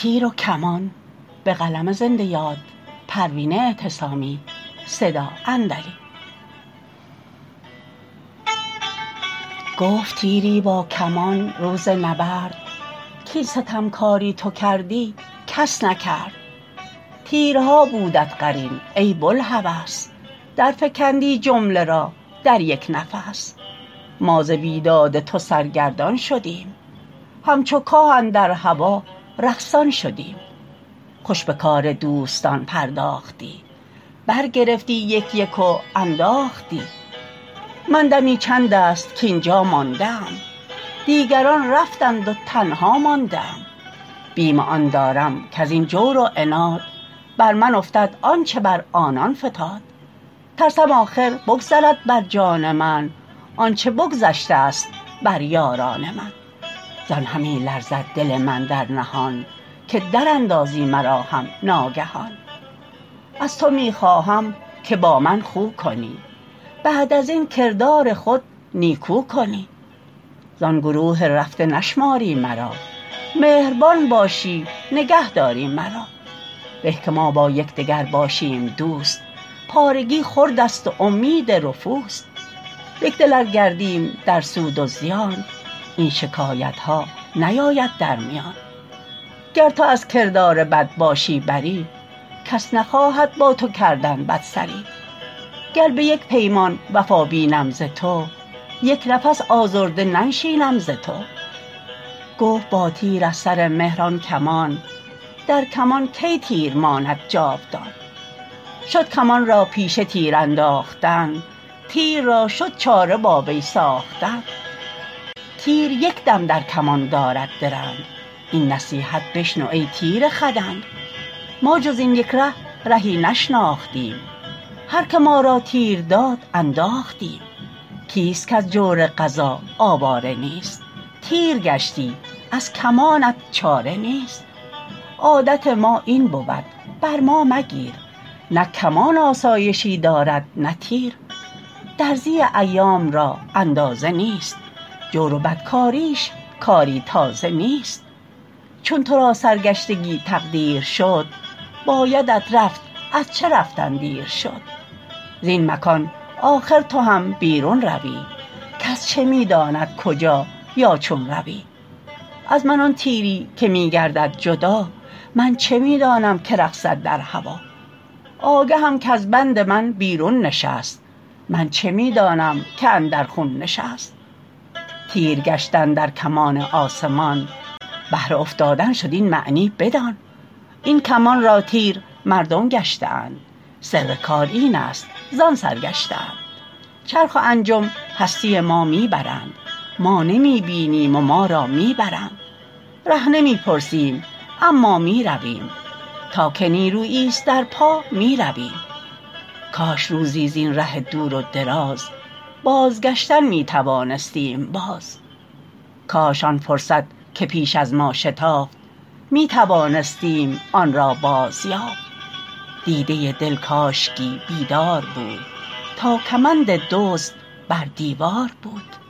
تیر و کمان. گفت تیری با کمان روز نبرد کاین ستمکاری تو کردی کس نکرد. تیرها بودت قرین ای بوالهوس درفکندی جمله را در یک نفس. ما ز بیداد تو سرگردان شدیم همچو کاه اندر هوا رقصان شدیم. خوش به کار دوستان پرداختی برگرفتی یک یک و انداختی. من دمی چندست کاینجا مانده ام دیگران رفتند و تنها مانده ام. بیم آن دارم کزین جور و عناد بر من افتد آنچه بر آنان فتاد. ترسم آخر بگذرد بر جان من آنچه بگذشتست بر یاران من. زان همی لرزد دل من در نهان که دراندازی مرا هم ناگهان. از تو می خواهم که با من خو کنی بعد ازین کردار خود نیکو کنی. زان گروه رفته نشماری مرا مهربان باشی نگه داری مرا. به که ما با یکدگر باشیم دوست پارگی خردست و امید رفوست. یکدل ار گردیم در سود و زیان این شکایتها نیاید در میان. گر تو از کردار بد باشی بری کس نخواهد با تو کردن بدسری. گر به یک پیمان وفا بینم ز تو یک نفس آزرده ننشینم ز تو. گفت با تیر از سر مهر آن کمان در کمان کی تیر ماند جاودان. شد کمان را پیش تیر انداختن تیر را شد چاره با وی ساختن. تیر یک دم در کمان دارد درنگ این نصیحت بشنو ای تیر خدنگ. ما جز این یک ره رهی نشناختیم هر که ما را تیر داد انداختیم. کیست کز جور قضا آواره نیست تیر گشتی از کمانت چاره نیست. عادت ما این بود بر ما مگیر نه کمان آسایشی دارد نه تیر. درزی ایام را اندازه نیست جور و بدکاریش کاری تازه نیست. چون ترا سرگشتگی تقدیر شد بایدت رفت از چه رفتن دیر شد. زین مکان آخر تو هم بیرون روی کس چه می داند کجا یا چون روی. از من آن تیری که می گردد جدا من چه می دانم که رقصد در هوا. آگهم کز بند من بیرون نشست من چه می دانم که اندر خون نشست. تیر گشتن در کمان آسمان بهر افتادن شد این معنی بدان. این کمان را تیر مردم گشته اند سر کار اینست زان سرگشته اند. چرخ و انجم هستی ما می برند ما نمی بینیم و ما را می برند. ره نمی پرسیم اما می رویم تا که نیروییست در پا می رویم. کاش روزی زین ره دور و دراز بازگشتن می توانستیم باز. کاش آن فرصت که پیش از ما شتافت می توانستیم آن را بازیافت. دیده دل کاشکی بیدار بود تا کمند دزد بر دیوار بود.